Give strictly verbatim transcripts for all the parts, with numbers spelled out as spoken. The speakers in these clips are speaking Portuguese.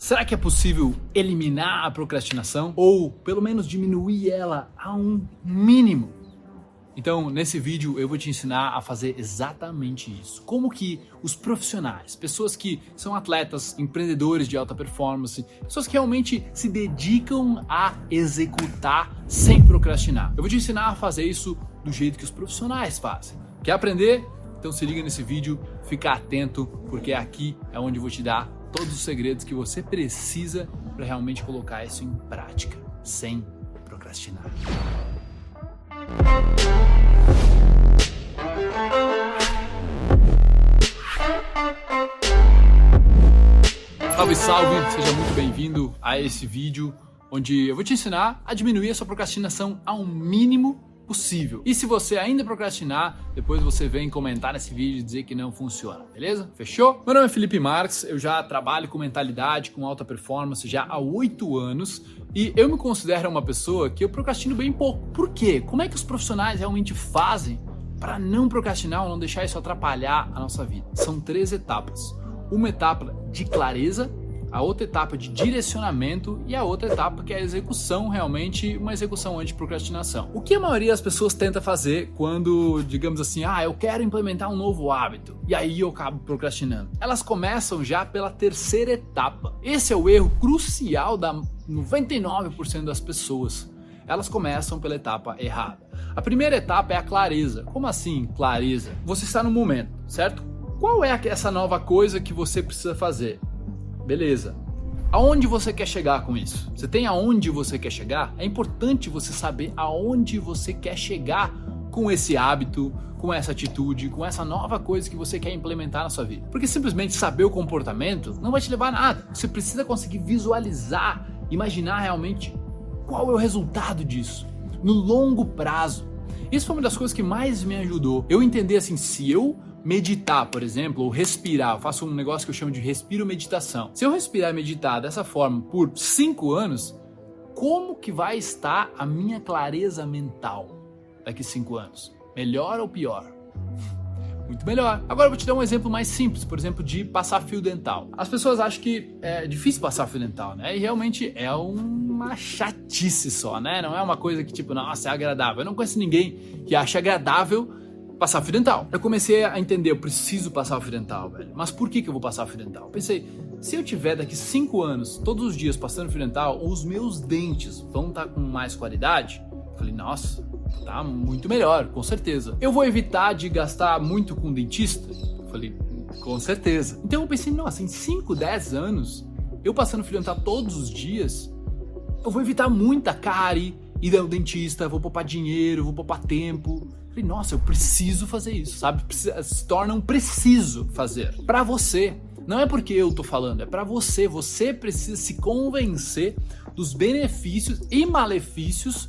Será que é possível eliminar a procrastinação ou pelo menos diminuir ela a um mínimo? Então, nesse vídeo eu vou te ensinar a fazer exatamente isso. Como que os profissionais, pessoas que são atletas, empreendedores de alta performance, pessoas que realmente se dedicam a executar sem procrastinar. Eu vou te ensinar a fazer isso do jeito que os profissionais fazem. Quer aprender? Então se liga nesse vídeo, fica atento, porque aqui é onde eu vou te dar todos os segredos que você precisa para realmente colocar isso em prática, sem procrastinar. Salve, salve! Seja muito bem-vindo a esse vídeo onde eu vou te ensinar a diminuir a sua procrastinação ao mínimo possível. E se você ainda procrastinar, depois você vem comentar nesse vídeo e dizer que não funciona, beleza? Fechou? Meu nome é Felipe Marques, eu já trabalho com mentalidade, com alta performance já há oito anos e eu me considero uma pessoa que eu procrastino bem pouco. Por quê? Como é que os profissionais realmente fazem para não procrastinar ou não deixar isso atrapalhar a nossa vida? São três etapas. Uma etapa de clareza, a outra etapa de direcionamento e a outra etapa que é a execução, realmente uma execução anti-procrastinação. O que a maioria das pessoas tenta fazer quando, digamos assim, ah, eu quero implementar um novo hábito e aí eu acabo procrastinando? Elas começam já pela terceira etapa. Esse é o erro crucial da noventa e nove por cento das pessoas. Elas começam pela etapa errada. A primeira etapa é a clareza. Como assim, clareza? Você está no momento, certo? Qual é essa nova coisa que você precisa fazer? Beleza. Aonde você quer chegar com isso? Você tem aonde você quer chegar? É importante você saber aonde você quer chegar com esse hábito, com essa atitude, com essa nova coisa que você quer implementar na sua vida. Porque simplesmente saber o comportamento não vai te levar a nada. Você precisa conseguir visualizar, imaginar realmente qual é o resultado disso no longo prazo. Isso foi uma das coisas que mais me ajudou. Eu entender assim, se eu meditar, por exemplo, ou respirar, eu faço um negócio que eu chamo de respiro meditação. Se eu respirar e meditar dessa forma por cinco anos, como que vai estar a minha clareza mental daqui a cinco anos? Melhor ou pior? Muito melhor. Agora eu vou te dar um exemplo mais simples, por exemplo, de passar fio dental. As pessoas acham que é difícil passar fio dental, né? E realmente é uma chatice só, né? Não é uma coisa que tipo, nossa, é agradável. Eu não conheço ninguém que ache agradável passar fio dental. Eu comecei a entender, eu preciso passar o fio dental, velho. Mas por que que eu vou passar o fio dental? Pensei, se eu tiver daqui cinco anos, todos os dias passando fio dental, os meus dentes vão estar com mais qualidade? Falei, nossa, tá muito melhor, com certeza. Eu vou evitar de gastar muito com dentista? Falei, com certeza. Então eu pensei, nossa, em cinco, dez anos, eu passando fio dental todos os dias, eu vou evitar muita cárie, ir ao dentista, vou poupar dinheiro, vou poupar tempo. Falei, nossa, eu preciso fazer isso, sabe? Se torna um preciso fazer. Pra você. Não é porque eu tô falando, é pra você. Você precisa se convencer dos benefícios e malefícios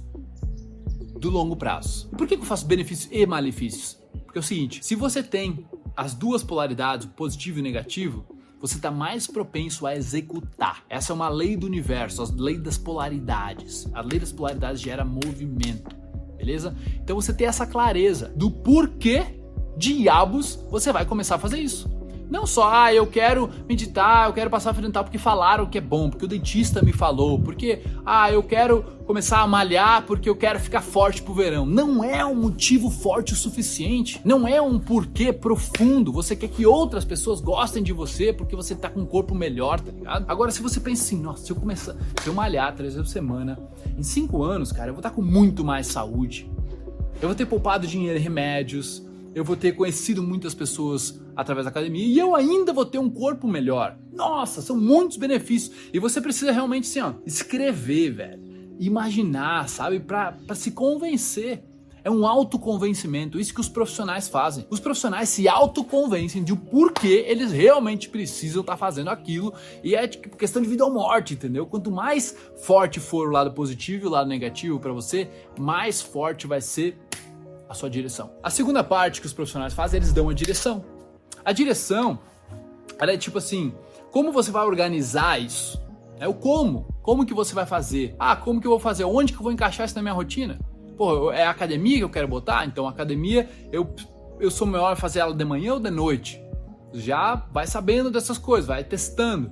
do longo prazo. E por que eu faço benefícios e malefícios? Porque é o seguinte, se você tem as duas polaridades, o positivo e o negativo, você está mais propenso a executar. Essa é uma lei do universo, a lei das polaridades. A lei das polaridades gera movimento. Beleza? Então você tem essa clareza do porquê diabos você vai começar a fazer isso. Não só, ah, eu quero meditar, eu quero passar fio dental porque falaram que é bom, porque o dentista me falou, porque, ah, eu quero começar a malhar porque eu quero ficar forte pro verão. Não é um motivo forte o suficiente, não é um porquê profundo. Você quer que outras pessoas gostem de você porque você tá com um corpo melhor, tá ligado? Agora, se você pensa assim, nossa, se eu começar, se eu malhar três vezes por semana, em cinco anos, cara, eu vou estar com muito mais saúde, eu vou ter poupado dinheiro em remédios, eu vou ter conhecido muitas pessoas através da academia e eu ainda vou ter um corpo melhor. Nossa, são muitos benefícios. E você precisa realmente, assim, ó, escrever, velho. Imaginar, sabe? Pra, pra se convencer. É um autoconvencimento. Isso que os profissionais fazem. Os profissionais se autoconvencem de o porquê eles realmente precisam estar fazendo aquilo. E é tipo, questão de vida ou morte, entendeu? Quanto mais forte for o lado positivo e o lado negativo pra você, mais forte vai ser a sua direção. A segunda parte que os profissionais fazem, eles dão a direção. A direção, ela é tipo assim, como você vai organizar isso? É o como. Como que você vai fazer? Ah, como que eu vou fazer? Onde que eu vou encaixar isso na minha rotina? Pô, é a academia que eu quero botar? Então a academia, eu, eu sou melhor fazer ela de manhã ou de noite? Já vai sabendo dessas coisas, vai testando.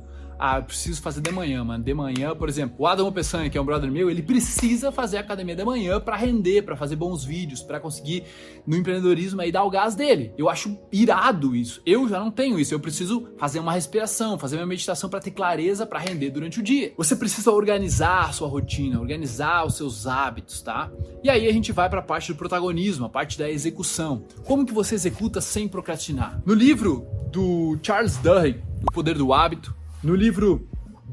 ah, eu preciso fazer de manhã, mano. De manhã, por exemplo, o Adam Opessanha, que é um brother meu, ele precisa fazer academia de manhã pra render, pra fazer bons vídeos, pra conseguir no empreendedorismo aí dar o gás dele. Eu acho irado isso. Eu já não tenho isso. Eu preciso fazer uma respiração, fazer uma meditação pra ter clareza pra render durante o dia. Você precisa organizar a sua rotina, organizar os seus hábitos, tá? E aí a gente vai pra parte do protagonismo, a parte da execução. Como que você executa sem procrastinar? No livro do Charles Duhigg, O Poder do Hábito, no livro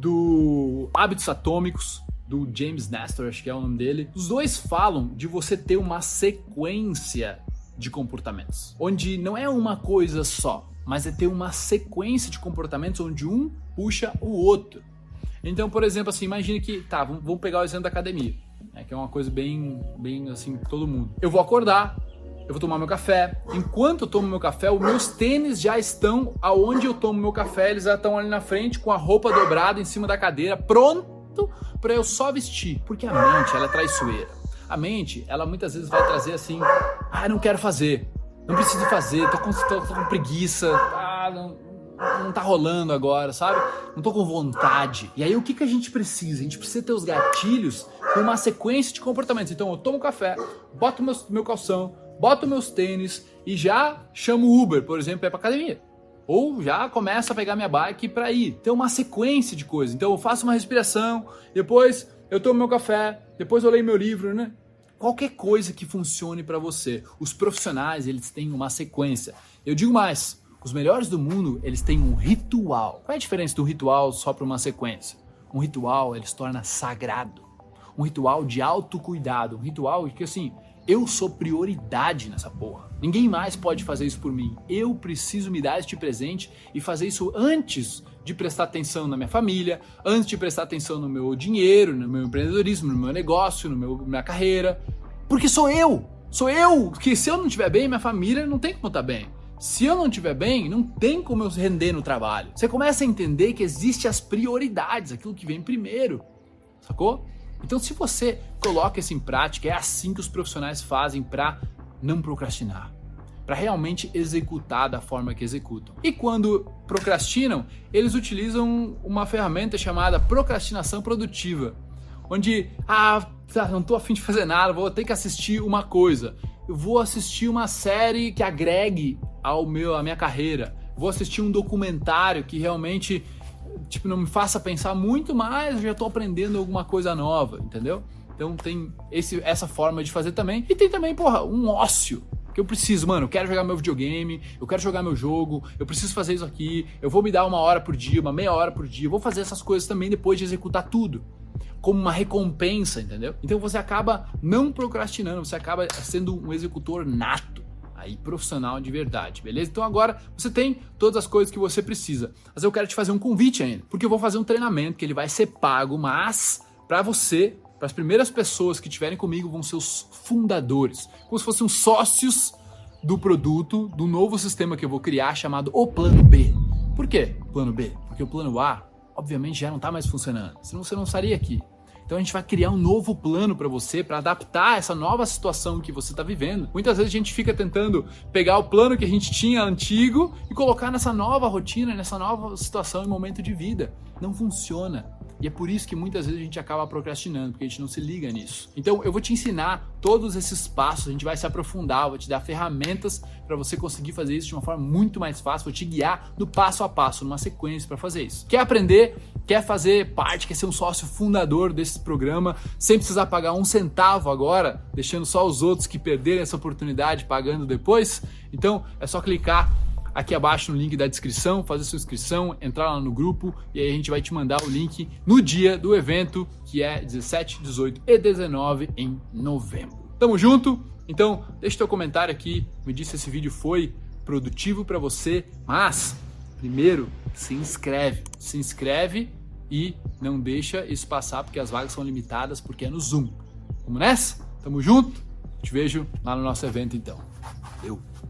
do Hábitos Atômicos, do James Nestor, acho que é o nome dele, os dois falam de você ter uma sequência de comportamentos, onde não é uma coisa só, mas é ter uma sequência de comportamentos onde um puxa o outro. Então, por exemplo, assim, imagine que, tá, vamos pegar o exemplo da academia, né, que é uma coisa bem, bem assim, todo mundo. Eu vou acordar, eu vou tomar meu café. Enquanto eu tomo meu café, os meus tênis já estão aonde eu tomo meu café, eles já estão ali na frente com a roupa dobrada em cima da cadeira, pronto para eu só vestir. Porque a mente, ela é traiçoeira. A mente, ela muitas vezes vai trazer assim, ah, não quero fazer, não preciso fazer, tô com, tô, tô com preguiça, ah, não, não tá rolando agora, sabe? Não tô com vontade. E aí o que, que a gente precisa? A gente precisa ter os gatilhos com uma sequência de comportamentos. Então eu tomo café, boto meu, meu calção, boto meus tênis e já chamo o Uber, por exemplo, para ir pra academia. Ou já começo a pegar minha bike para ir. Tem uma sequência de coisas. Então eu faço uma respiração, depois eu tomo meu café, depois eu leio meu livro, né? Qualquer coisa que funcione para você. Os profissionais, eles têm uma sequência. Eu digo mais, os melhores do mundo, eles têm um ritual. Qual é a diferença do ritual só para uma sequência? Um ritual, ele se torna sagrado. Um ritual de autocuidado. Um ritual que, assim, eu sou prioridade nessa porra. Ninguém mais pode fazer isso por mim. Eu preciso me dar este presente e fazer isso antes de prestar atenção na minha família, antes de prestar atenção no meu dinheiro, no meu empreendedorismo, no meu negócio, no meu, na minha carreira. Porque sou eu. Sou eu. Que se eu não estiver bem, minha família não tem como estar bem. Se eu não estiver bem, não tem como eu render no trabalho. Você começa a entender que existem as prioridades, aquilo que vem primeiro. Sacou? Então, se você coloca isso em prática, é assim que os profissionais fazem para não procrastinar, para realmente executar da forma que executam. E quando procrastinam, eles utilizam uma ferramenta chamada procrastinação produtiva, onde, ah, não tô a fim de fazer nada, vou ter que assistir uma coisa. Eu vou assistir uma série que agregue ao meu, à minha carreira. Vou assistir um documentário que realmente, tipo, não me faça pensar muito, mas eu já tô aprendendo alguma coisa nova, entendeu? Então tem esse, essa forma de fazer também. E tem também, porra, um ócio. Que eu preciso, mano, eu quero jogar meu videogame, eu quero jogar meu jogo, eu preciso fazer isso aqui, eu vou me dar uma hora por dia, uma meia hora por dia, eu vou fazer essas coisas também depois de executar tudo. Como uma recompensa, entendeu? Então você acaba não procrastinando, você acaba sendo um executor nato. Aí, profissional de verdade, beleza? Então agora você tem todas as coisas que você precisa. Mas eu quero te fazer um convite ainda, porque eu vou fazer um treinamento que ele vai ser pago, mas para você, para as primeiras pessoas que estiverem comigo, vão ser os fundadores, como se fossem os sócios do produto, do novo sistema que eu vou criar, chamado o Plano B. Por quê Plano B? Porque o Plano A, obviamente, já não está mais funcionando, senão você não estaria aqui. Então a gente vai criar um novo plano para você, para adaptar essa nova situação que você está vivendo. Muitas vezes a gente fica tentando pegar o plano que a gente tinha antigo e colocar nessa nova rotina, nessa nova situação e momento de vida. Não funciona. E é por isso que muitas vezes a gente acaba procrastinando, porque a gente não se liga nisso. Então eu vou te ensinar todos esses passos, a gente vai se aprofundar, eu vou te dar ferramentas para você conseguir fazer isso de uma forma muito mais fácil, vou te guiar no passo a passo, numa sequência para fazer isso. Quer aprender? Quer fazer parte, quer ser um sócio fundador desse programa, sem precisar pagar um centavo agora, deixando só os outros que perderem essa oportunidade pagando depois? Então é só clicar aqui abaixo no link da descrição, fazer sua inscrição, entrar lá no grupo e aí a gente vai te mandar o link no dia do evento, que é dezessete, dezoito e dezenove em novembro. Tamo junto? Então deixa teu comentário aqui, me diz se esse vídeo foi produtivo para você, mas primeiro se inscreve, se inscreve e não deixa isso passar porque as vagas são limitadas, porque é no Zoom. Vamos nessa? Tamo junto? Te vejo lá no nosso evento então. Eu.